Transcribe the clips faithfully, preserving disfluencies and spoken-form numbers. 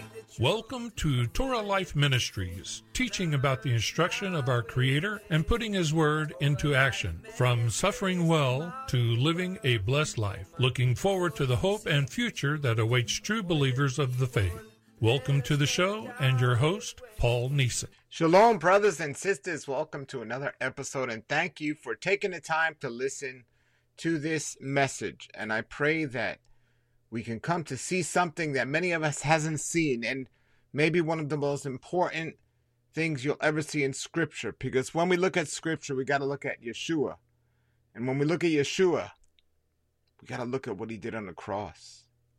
Welcome to Torah Life Ministries, teaching about the instruction of our Creator and putting His Word into action, from suffering well to living a blessed life, looking forward to the hope and future that awaits true believers of the faith. Welcome to the show and your host, Paul Neeson. Shalom, brothers and sisters. Welcome to another episode, and thank you for taking the time to listen to this message. And I pray that we can come to see something that many of us hasn't seen, and maybe one of the most important things you'll ever see in Scripture. Because when we look at Scripture, we got to look at Yeshua. And when we look at Yeshua, we got to look at what he did on the cross.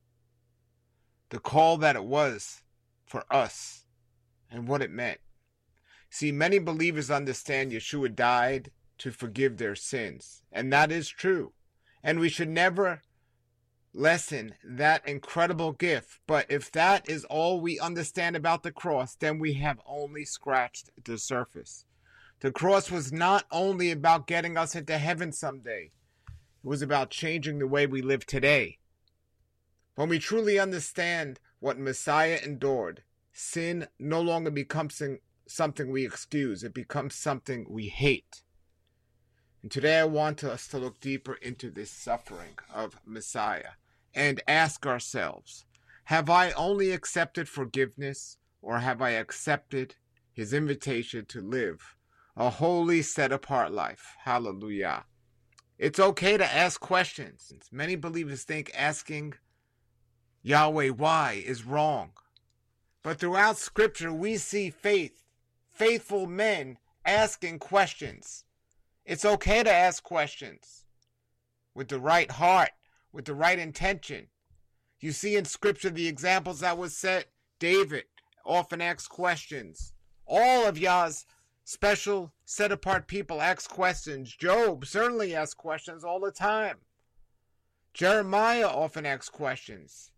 The call that it was for us and what it meant. See, many believers understand Yeshua died to forgive their sins. And that is true. And we should never lessen that incredible gift. But if that is all we understand about the cross, then we have only scratched the surface. The cross was not only about getting us into heaven someday. It was about changing the way we live today. When we truly understand what Messiah endured, sin no longer becomes something we excuse. It becomes something we hate. And today I want us to look deeper into this suffering of Messiah and ask ourselves, have I only accepted forgiveness, or have I accepted his invitation to live a holy, set-apart life? Hallelujah. It's okay to ask questions. Many believers think asking Yahweh why is wrong. But throughout Scripture, we see faith, faithful men asking questions. It's okay to ask questions with the right heart, with the right intention. You see in Scripture the examples that was set. David often asks questions. All of Yah's special set-apart people ask questions. Job certainly asks questions all the time. Jeremiah often asks questions.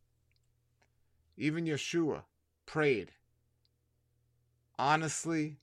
Even Yeshua prayed honestly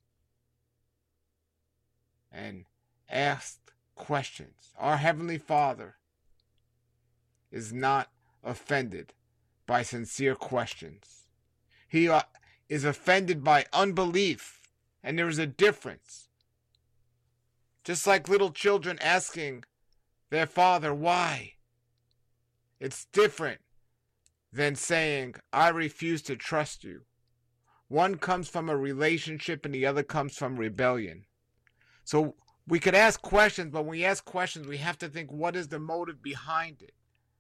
and asked questions. Our Heavenly Father is not offended by sincere questions. He uh, is offended by unbelief, and there is a difference. Just like little children asking their father why. It's different than saying, I refuse to trust you. One comes from a relationship and the other comes from rebellion. So we could ask questions, but when we ask questions, we have to think, what is the motive behind it?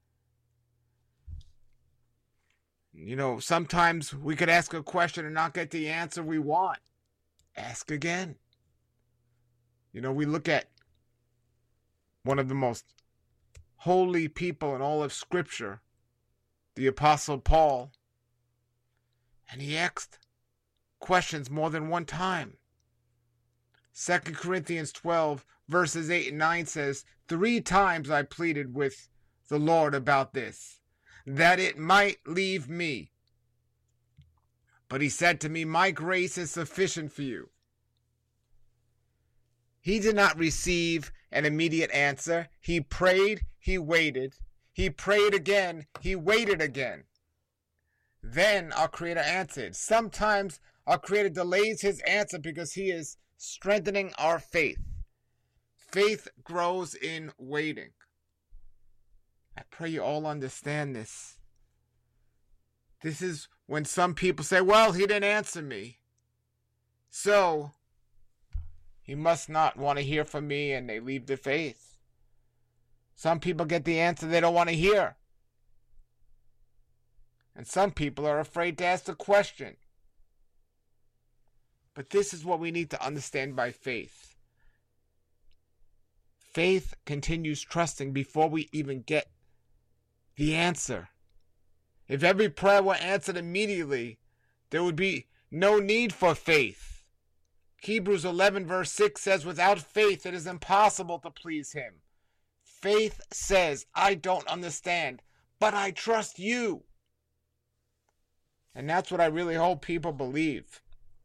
You know, sometimes we could ask a question and not get the answer we want. Ask again. You know, we look at one of the most holy people in all of Scripture, the Apostle Paul, and he asked questions more than one time. Second Corinthians twelve, verses eight and nine says, Three times I pleaded with the Lord about this, that it might leave me. But he said to me, my grace is sufficient for you. He did not receive an immediate answer. He prayed, he waited. He prayed again, he waited again. Then our Creator answered. Sometimes our Creator delays his answer because he is strengthening our faith. Faith grows in waiting. I pray you all understand this. This is when some people say, well, he didn't answer me, so he must not want to hear from me, and they leave the faith. Some people get the answer they don't want to hear. And some people are afraid to ask the question. But this is what we need to understand by faith. Faith continues trusting before we even get the answer. If every prayer were answered immediately, there would be no need for faith. Hebrews eleven verse six says, without faith it is impossible to please him. Faith says, I don't understand, but I trust you. And that's what I really hope people believe.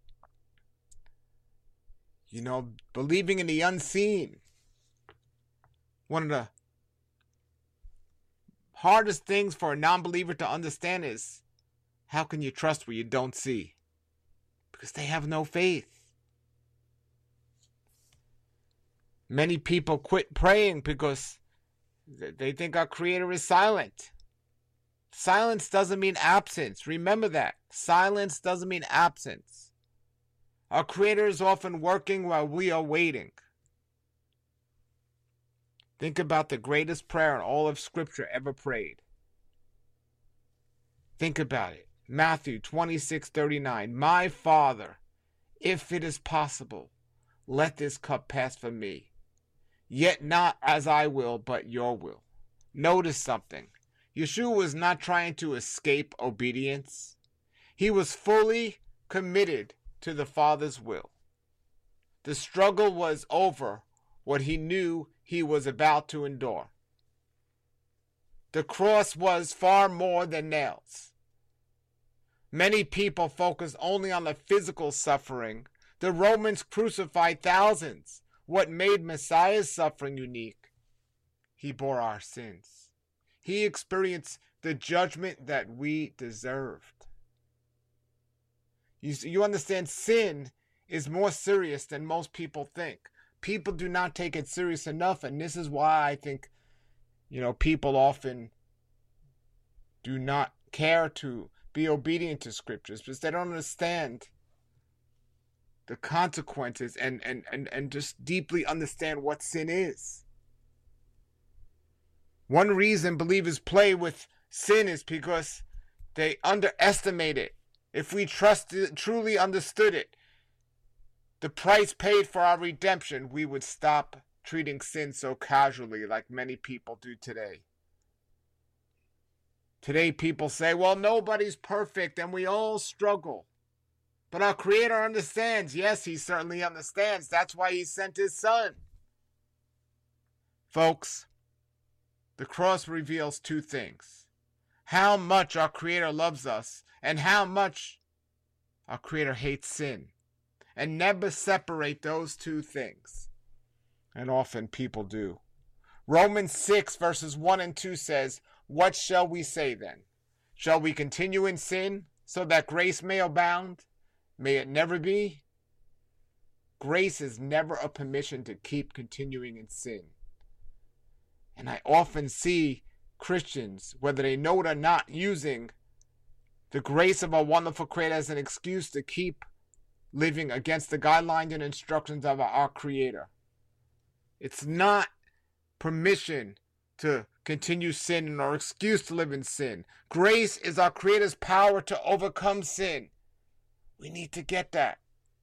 You know, believing in the unseen. One of the hardest things for a non-believer to understand is How can you trust what you don't see? Because they have no faith. Many people quit praying because they think our Creator is silent. Silence doesn't mean absence. Remember that. Silence doesn't mean absence. Our Creator is often working while we are waiting. Think about the greatest prayer in all of Scripture ever prayed. Think about it. Matthew twenty-six thirty-nine. My Father, if it is possible, let this cup pass from me. Yet not as I will, but your will. Notice something. Yeshua was not trying to escape obedience. He was fully committed to the Father's will. The struggle was over what he knew he was about to endure. The cross was far more than nails. Many people focus only on the physical suffering. The Romans crucified thousands. What made Messiah's suffering unique? He bore our sins. He experienced the judgment that we deserved. You, you understand, sin is more serious than most people think. People do not take it serious enough, and this is why I think, you know, people often do not care to be obedient to scriptures because they don't understand the consequences and, and, and, and just deeply understand what sin is. One reason believers play with sin is because they underestimate it. If we trusted, truly understood it, the price paid for our redemption, we would stop treating sin so casually like many people do today. Today people say, well, nobody's perfect and we all struggle. But our Creator understands. Yes, He certainly understands. That's why He sent His Son. Folks, the cross reveals two things. How much our Creator loves us and how much our Creator hates sin. And never separate those two things. And often people do. Romans six verses one and two says, what shall we say then? Shall we continue in sin so that grace may abound? May it never be. Grace is never a permission to keep continuing in sin. And I often see Christians, whether they know it or not, using the grace of our wonderful Creator as an excuse to keep living against the guidelines and instructions of our Creator. It's not permission to continue sin or excuse to live in sin. Grace is our Creator's power to overcome sin. We need to get that.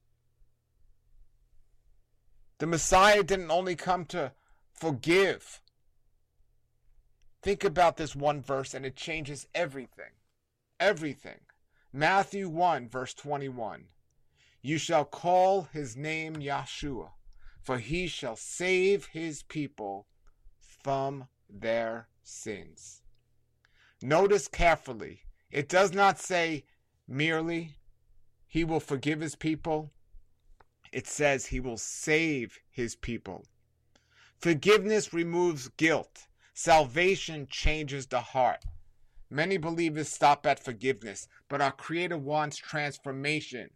The Messiah didn't only come to forgive. Think about this one verse and it changes everything. Everything. Matthew one verse twenty-one. You shall call his name Yeshua, for he shall save his people from their sins. Notice carefully. It does not say merely he will forgive his people. It says he will save his people. Forgiveness removes guilt. Salvation changes the heart. Many believers stop at forgiveness, but our Creator wants transformation.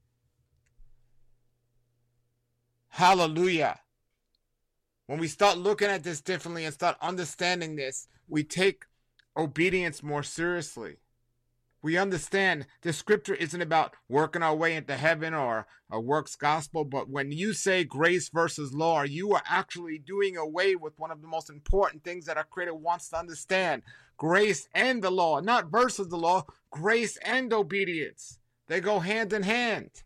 Hallelujah. When we start looking at this differently and start understanding this, we take obedience more seriously. We understand the scripture isn't about working our way into heaven or a works gospel, but when you say grace versus law, you are actually doing away with one of the most important things that our Creator wants to understand. Grace and the law, not versus the law, grace and obedience. They go hand in hand.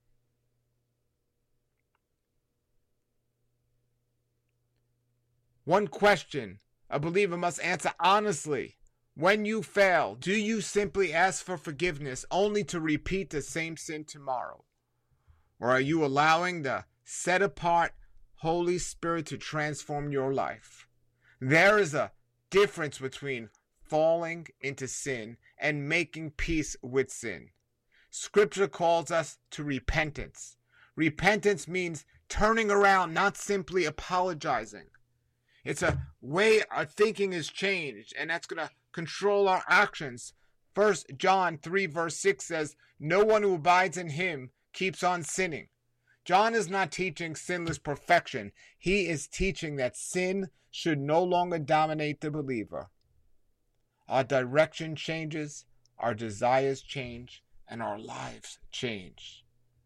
One question a believer must answer honestly. When you fail, do you simply ask for forgiveness only to repeat the same sin tomorrow? Or are you allowing the set-apart Holy Spirit to transform your life? There is a difference between falling into sin and making peace with sin. Scripture calls us to repentance. Repentance means turning around, not simply apologizing. It's a way our thinking is changed, and that's going to control our actions. First John three verse six says, no one who abides in him keeps on sinning. John is not teaching sinless perfection. He is teaching that sin should no longer dominate the believer. Our direction changes, our desires change, and our lives change.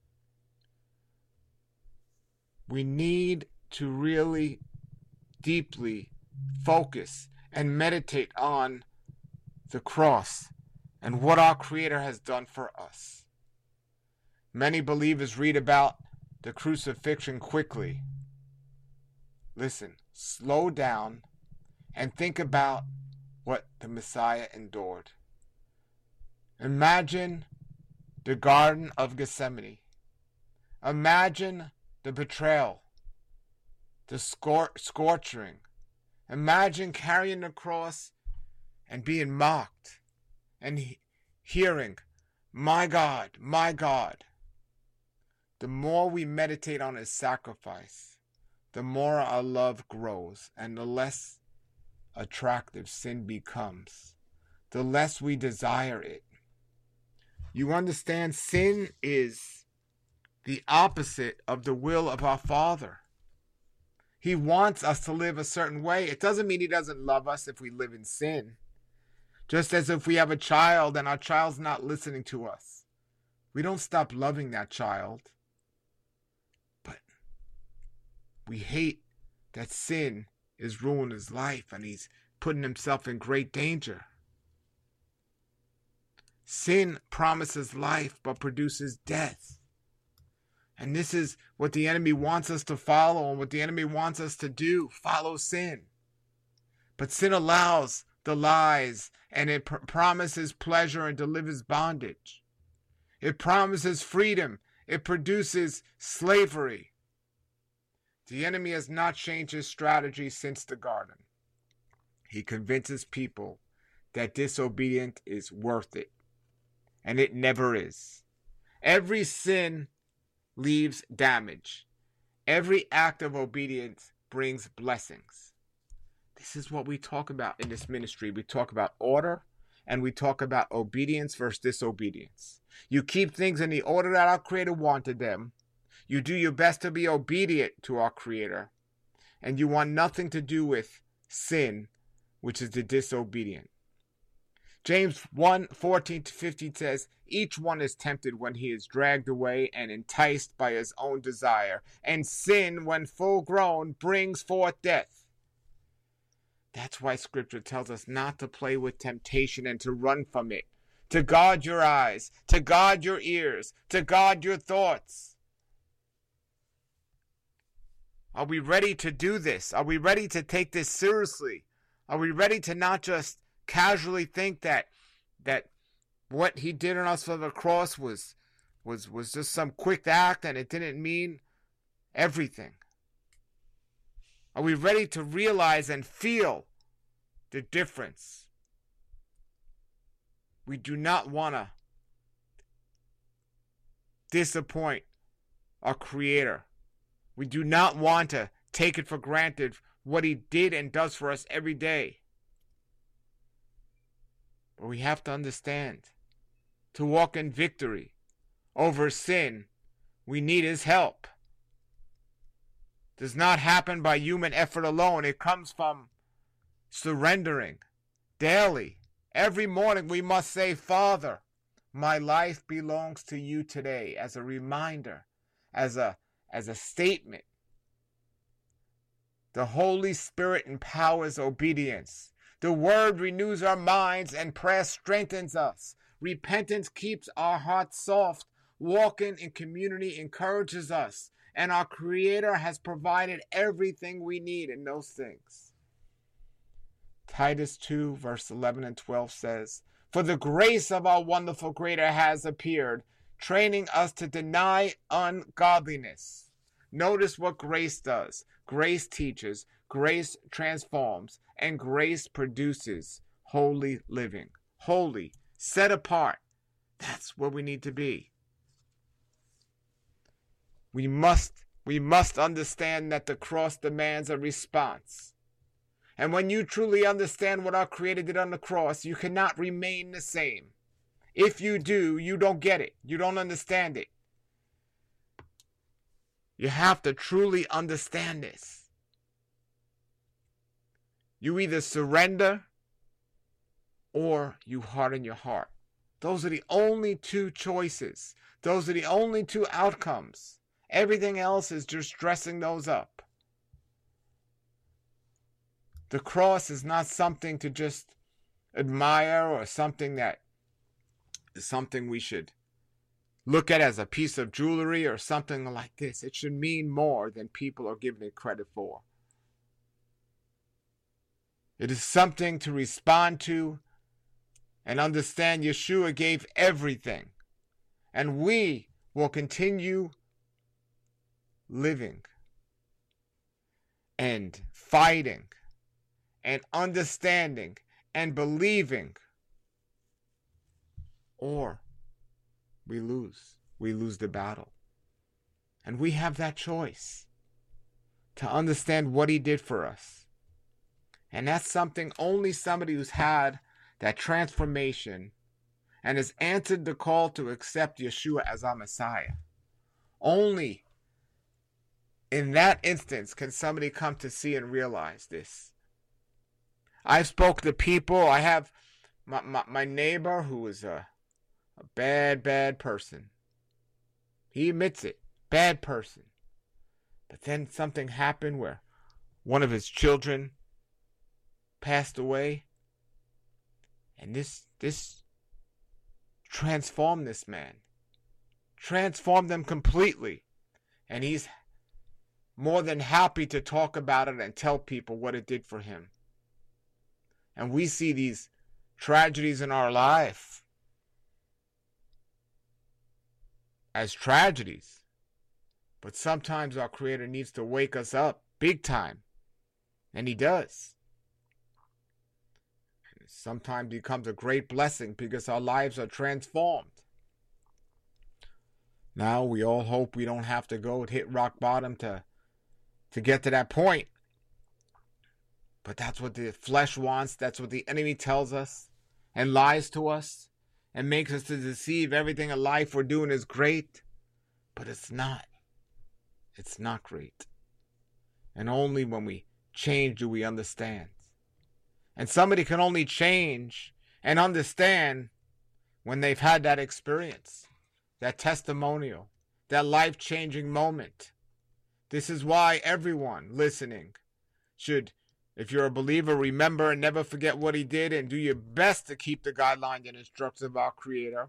We need to really deeply focus and meditate on the cross and what our Creator has done for us. Many believers read about the crucifixion quickly. Listen, slow down and think about what the Messiah endured. Imagine the Garden of Gethsemane. Imagine the betrayal, the scor- scorching. Imagine carrying the cross and being mocked and he- hearing, my God, my God. The more we meditate on his sacrifice, the more our love grows and the less attractive sin becomes, the less we desire it. You understand, sin is the opposite of the will of our Father. He wants us to live a certain way. It doesn't mean he doesn't love us if we live in sin. Just as if we have a child and our child's not listening to us, we don't stop loving that child. But we hate that sin is ruining his life and he's putting himself in great danger. Sin promises life but produces death. And this is what the enemy wants us to follow and what the enemy wants us to do, follow sin. But sin allows the lies and it pr- promises pleasure and delivers bondage. It promises freedom. It produces slavery. The enemy has not changed his strategy since the garden. He convinces people that disobedience is worth it. And it never is. Every sin leaves damage. Every act of obedience brings blessings. This is what we talk about in this ministry. We talk about order and we talk about obedience versus disobedience. You keep things in the order that our Creator wanted them. You do your best to be obedient to our Creator. And you want nothing to do with sin, which is the disobedient. James one fourteen to fifteen says, each one is tempted when he is dragged away and enticed by his own desire. And sin, when full grown, brings forth death. That's why Scripture tells us not to play with temptation and to run from it. To guard your eyes, to guard your ears, to guard your thoughts. Are we ready to do this? Are we ready to take this seriously? Are we ready to not just casually think that that what he did on us for the cross was was was just some quick act and it didn't mean everything? Are we ready to realize and feel the difference? We do not want to disappoint our Creator. We do not want to take it for granted what he did and does for us every day. But we have to understand, to walk in victory over sin, we need his help. It does not happen by human effort alone. It comes from surrendering daily. Every morning we must say, Father, my life belongs to you today, as a reminder, as a, as a statement. The Holy Spirit empowers obedience. The Word renews our minds and prayer strengthens us. Repentance keeps our hearts soft. Walking in community encourages us. And our Creator has provided everything we need in those things. Titus two, verse eleven and twelve says, for the grace of our wonderful Creator has appeared, training us to deny ungodliness. Notice what grace does. Grace teaches, grace transforms, and grace produces holy living. Holy, set apart. That's where we need to be. We must, we must understand that the cross demands a response. And when you truly understand what our Creator did on the cross, you cannot remain the same. If you do, you don't get it. You don't understand it. You have to truly understand this. You either surrender or you harden your heart. Those are the only two choices. Those are the only two outcomes. Everything else is just dressing those up. The cross is not something to just admire or something that is something we should look at as a piece of jewelry or something like this. It should mean more than people are giving it credit for. It is something to respond to and understand Yeshua gave everything. And we will continue living and fighting and understanding and believing, or we lose. We lose the battle. And we have that choice to understand what he did for us. And that's something only somebody who's had that transformation and has answered the call to accept Yeshua as our Messiah. Only in that instance can somebody come to see and realize this. I've spoke to people. I have my, my, my neighbor who is a, a bad, bad person. He admits it. Bad person. But then something happened where one of his children passed away. And this, this transformed this man. Transformed him completely. And he's more than happy to talk about it and tell people what it did for him. And we see these tragedies in our life as tragedies. But sometimes our Creator needs to wake us up big time. And he does. And sometimes it becomes a great blessing because our lives are transformed. Now we all hope we don't have to go and hit rock bottom to, to get to that point. But that's what the flesh wants. That's what the enemy tells us and lies to us and makes us to deceive everything in life we're doing is great. But it's not. It's not great. And only when we change do we understand. And somebody can only change and understand when they've had that experience, that testimonial, that life-changing moment. This is why everyone listening should, if you're a believer, remember and never forget what he did and do your best to keep the guidelines and instructions of our Creator.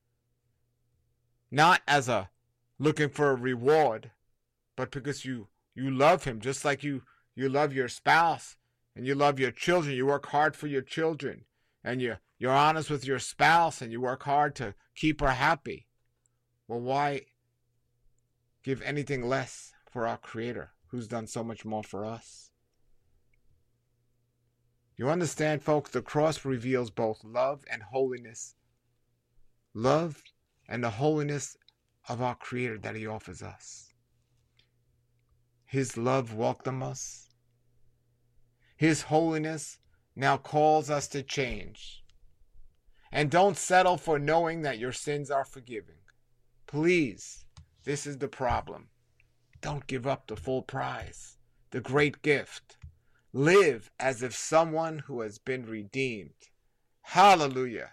Not as a looking for a reward, but because you, you love him, just like you, you love your spouse and you love your children. You work hard for your children and you, you're honest with your spouse and you work hard to keep her happy. Well, why give anything less for our Creator, who's done so much more for us? You understand, folks, the cross reveals both love and holiness. Love and the holiness of our Creator that he offers us. His love welcomes us. His holiness now calls us to change. And don't settle for knowing that your sins are forgiven. Please, this is the problem. Don't give up the full prize, the great gift. Live as if someone who has been redeemed. Hallelujah.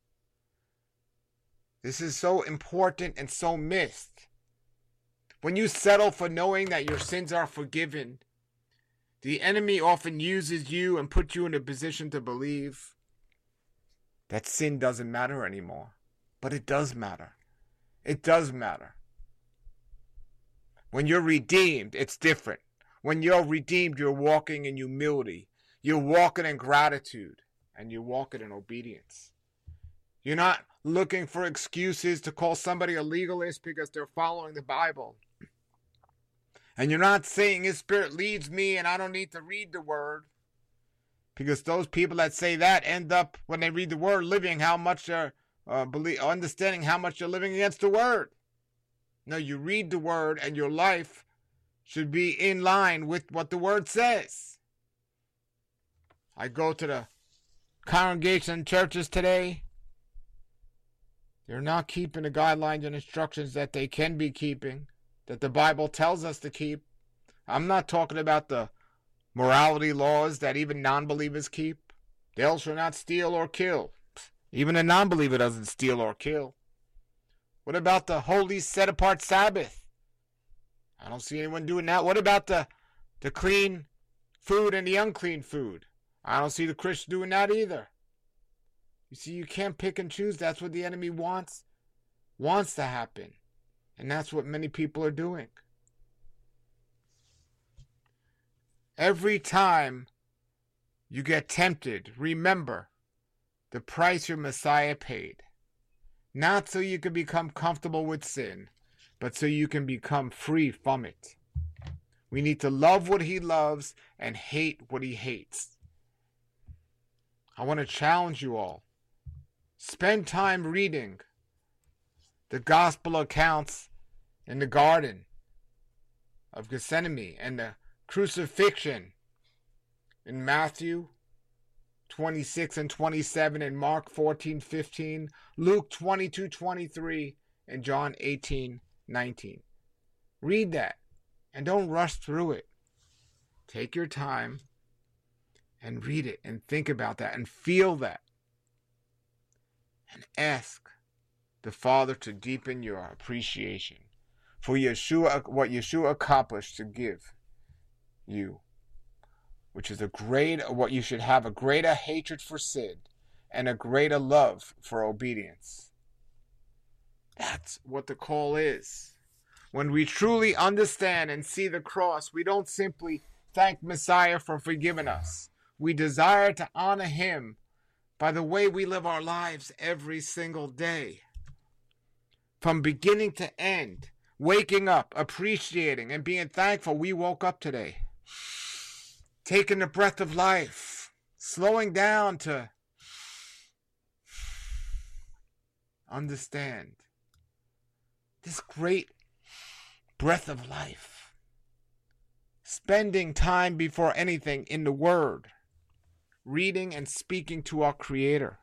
This is so important and so missed. When you settle for knowing that your sins are forgiven, the enemy often uses you and puts you in a position to believe that sin doesn't matter anymore. But it does matter. It does matter. When you're redeemed, it's different. When you're redeemed, you're walking in humility. You're walking in gratitude. And you're walking in obedience. You're not looking for excuses to call somebody a legalist because they're following the Bible. And you're not saying his Spirit leads me and I don't need to read the Word. Because those people that say that end up, when they read the Word, living how much they're, uh, believe, understanding how much they're living against the Word. No, you read the Word and your life should be in line with what the Word says. I go to the congregation churches today, They're not keeping the guidelines and instructions that they can be keeping, that the Bible tells us to keep. I'm not talking about the morality laws that even non-believers keep. Thou shalt not steal or kill. Even a non-believer doesn't steal or kill. What about the holy set-apart Sabbath? I don't see anyone doing that. What about the, the clean food and the unclean food? I don't see the Christians doing that either. You see, you can't pick and choose. That's what the enemy wants, wants to happen. And that's what many people are doing. Every time you get tempted, remember the price your Messiah paid. Not so you can become comfortable with sin, but so you can become free from it. We need to love what he loves and hate what he hates. I want to challenge you all. Spend time reading the gospel accounts in the Garden of Gethsemane and the crucifixion in Matthew twenty-six and twenty-seven, and Mark fourteen fifteen, Luke twenty-two twenty-three, and John eighteen nineteen. Read that and don't rush through it. Take your time and read it and think about that and feel that. And ask the Father to deepen your appreciation for Yeshua, what Yeshua accomplished to give you, which is a great, what you should have a greater hatred for sin and a greater love for obedience. That's what the call is. When we truly understand and see the cross, we don't simply thank Messiah for forgiving us. We desire to honor him by the way we live our lives every single day. From beginning to end, waking up, appreciating, and being thankful we woke up today. Taking the breath of life, slowing down to understand this great breath of life. Spending time before anything in the Word, reading and speaking to our Creator.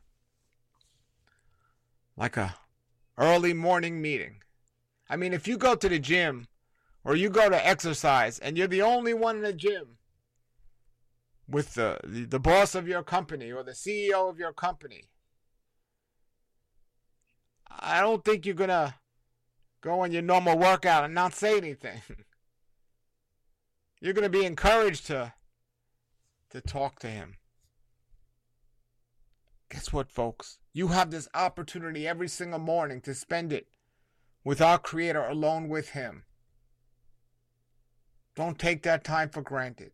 Like a early morning meeting. I mean, if you go to the gym or you go to exercise and you're the only one in the gym with the, the, the boss of your company or the C E O of your company, I don't think you're going to go on your normal workout and not say anything. You're going to be encouraged to, to talk to him. Guess what, folks? You have this opportunity every single morning to spend it with our Creator, alone with him. Don't take that time for granted.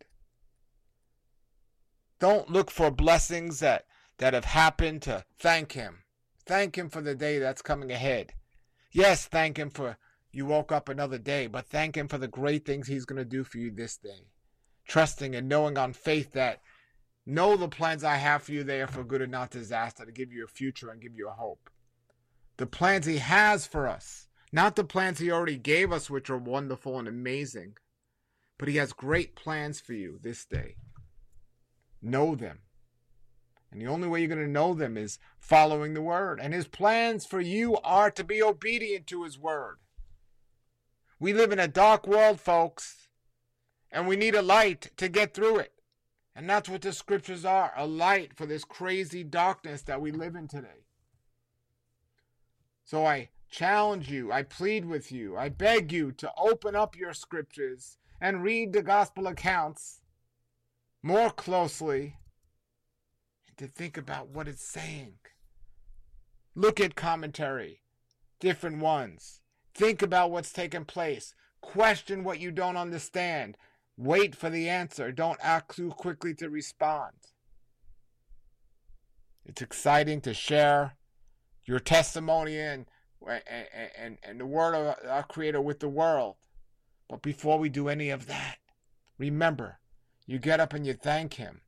Don't look for blessings that, that have happened to thank him. Thank him for the day that's coming ahead. Yes, thank him for you woke up another day, but thank him for the great things he's going to do for you this day. Trusting and knowing on faith that know the plans I have for you, they are for good and not disaster, to give you a future and give you a hope. The plans he has for us, not the plans he already gave us, which are wonderful and amazing, but he has great plans for you this day. Know them. And the only way you're going to know them is following the Word. And his plans for you are to be obedient to his Word. We live in a dark world, folks, and we need a light to get through it. And that's what the scriptures are, a light for this crazy darkness that we live in today. So I challenge you, I plead with you, I beg you to open up your scriptures and read the gospel accounts more closely and to think about what it's saying. Look at commentary, different ones. Think about what's taken place. Question what you don't understand. Wait for the answer. Don't act too quickly to respond. It's exciting to share your testimony and, and, and, and the word of our Creator with the world. But before we do any of that, remember, you get up and you thank him.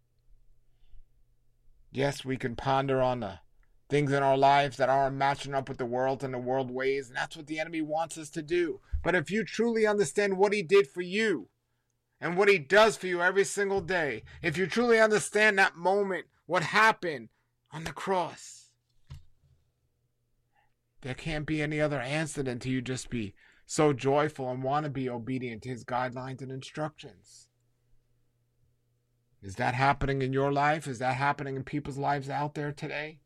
Yes, we can ponder on the things in our lives that aren't matching up with the world and the world ways, and that's what the enemy wants us to do. But if you truly understand what he did for you and what he does for you every single day, if you truly understand that moment, what happened on the cross, There can't be any other answer than to you just be so joyful and want to be obedient to his guidelines and instructions. Is that happening in your life? Is that happening in people's lives out there today?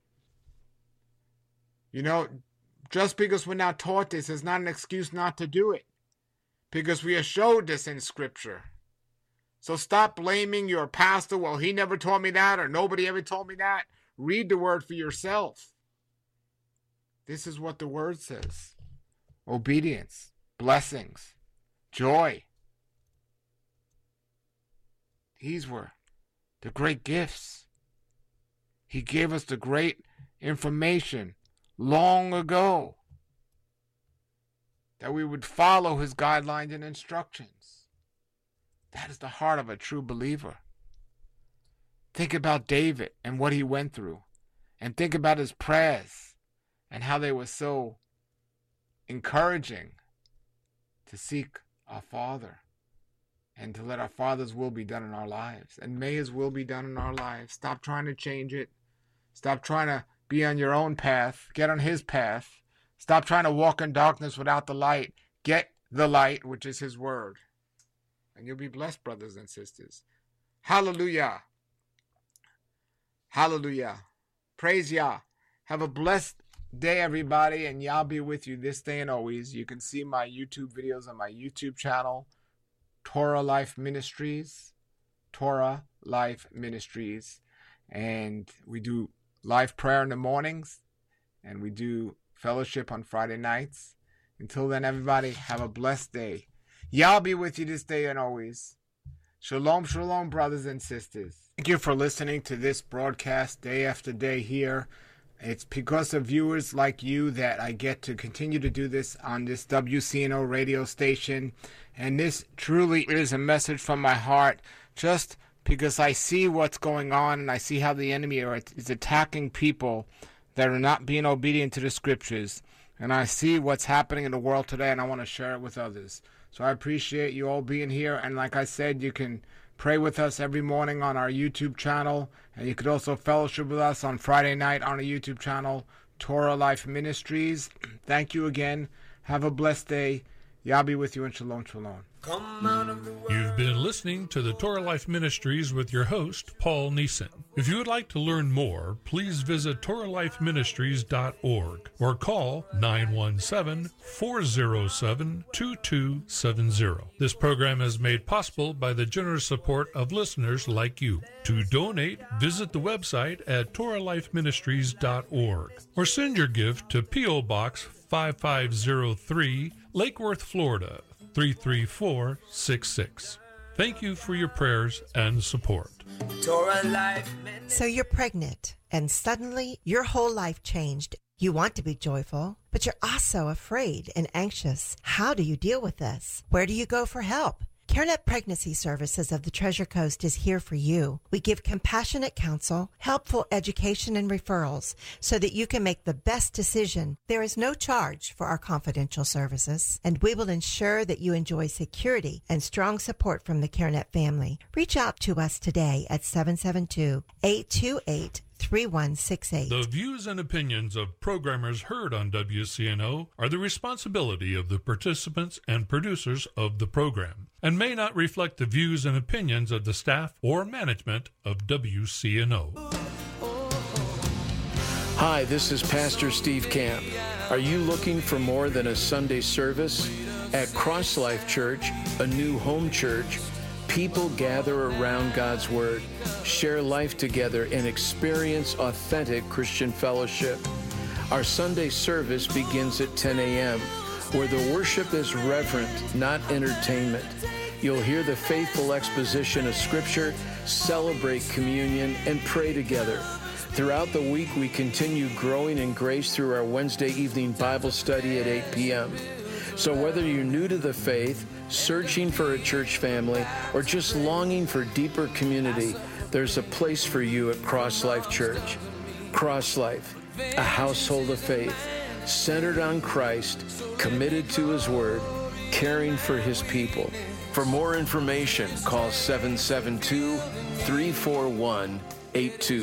You know, just because we're not taught this is not an excuse not to do it, because we are showed this in Scripture. So stop blaming your pastor. Well, he never taught me that, or nobody ever told me that. Read the word for yourself. This is what the word says. Obedience, blessings, joy. These were the great gifts. He gave us the great information long ago that we would follow his guidelines and instructions. That is the heart of a true believer. Think about David and what he went through, and think about his prayers and how they were so encouraging to seek our Father and to let our Father's will be done in our lives. And may his will be done in our lives. Stop trying to change it. Stop trying to be on your own path. Get on his path. Stop trying to walk in darkness without the light. Get the light, which is his word. And you'll be blessed, brothers and sisters. Hallelujah. Hallelujah. Praise Yah. Have a blessed day, everybody, and Yah be with you this day and always. You can see my YouTube videos on my YouTube channel, Torah Life Ministries. Torah Life Ministries. And we do live prayer in the mornings, and we do fellowship on Friday nights. Until then, everybody, have a blessed day. Yah be with you this day and always. Shalom, shalom, brothers and sisters. Thank you for listening to this broadcast day after day here. It's because of viewers like you that I get to continue to do this on this W C N O radio station. And this truly is a message from my heart, just because I see what's going on and I see how the enemy is attacking people that are not being obedient to the scriptures. And I see what's happening in the world today, and I want to share it with others. So I appreciate you all being here. And like I said, you can pray with us every morning on our YouTube channel. And you could also fellowship with us on Friday night on our YouTube channel, Torah Life Ministries. Thank you again. Have a blessed day. Yah be with you, and shalom, shalom. You've been listening to the Torah Life Ministries with your host, Paul Neeson. If you would like to learn more, please visit Torah Life Ministries dot org or call nine one seven, four zero seven, two two seven zero. This program is made possible by the generous support of listeners like you. To donate, visit the website at Torah Life Ministries dot org or send your gift to P O Box five five zero three, Lake Worth, Florida, three three four six six. Thank you for your prayers and support. So you're pregnant, and suddenly your whole life changed. You want to be joyful, but you're also afraid and anxious. How do you deal with this? Where do you go for help? CareNet Pregnancy Services of the Treasure Coast is here for you. We give compassionate counsel, helpful education, and referrals so that you can make the best decision. There is no charge for our confidential services, and we will ensure that you enjoy security and strong support from the CareNet family. Reach out to us today at seven seven two, eight two eight, three one six eight. The views and opinions of programmers heard on W C N O are the responsibility of the participants and producers of the program, and may not reflect the views and opinions of the staff or management of W C N O. Hi, this is Pastor Steve Camp. Are you looking for more than a Sunday service? At Cross Life Church, a new home church, people gather around God's Word, share life together, and experience authentic Christian fellowship. Our Sunday service begins at ten a.m., where the worship is reverent, not entertainment. You'll hear the faithful exposition of Scripture, celebrate communion, and pray together. Throughout the week, we continue growing in grace through our Wednesday evening Bible study at eight p.m. So whether you're new to the faith, searching for a church family, or just longing for deeper community, there's a place for you at Cross Life Church. Cross Life, a household of faith, centered on Christ, committed to His Word, caring for His people. For more information, call seven seven two, three four one, eight two.